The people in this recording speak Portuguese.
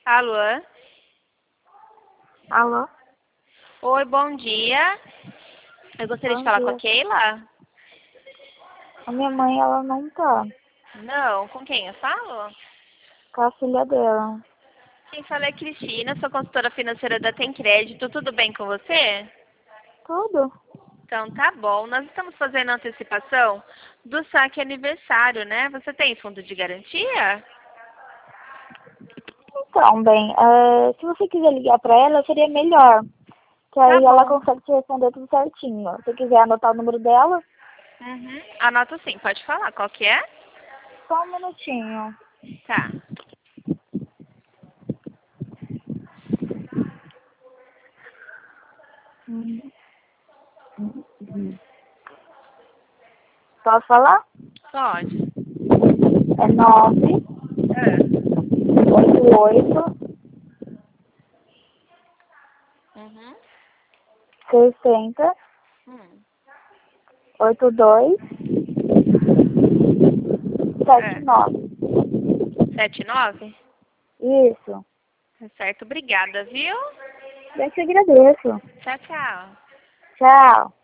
Alô? Alô? Oi, bom dia. Eu gostaria de Bom falar com a dia. Keila. A minha mãe, ela não tá. Não, com quem eu falo? Com a filha dela. Quem fala é a Cristina, sou consultora financeira da Tem Crédito. Tudo bem com você? Tudo? Então tá bom. Nós estamos fazendo a antecipação do saque aniversário, né? Você tem fundo de garantia? Então, bem, se você quiser ligar pra ela, seria melhor. Que Tá aí ela bom. consegue te responder tudo certinho. Se você quiser anotar o número dela, Uhum. Anota sim, pode falar. Qual que é? só um minutinho. Tá. Hum, Posso falar? Pode. É 9 É. 88 Uhum. 60 Hum. 82 É. 79. 79? Isso. Tá certo. Obrigada, viu? Eu te agradeço. Tchau, tchau. Tchau.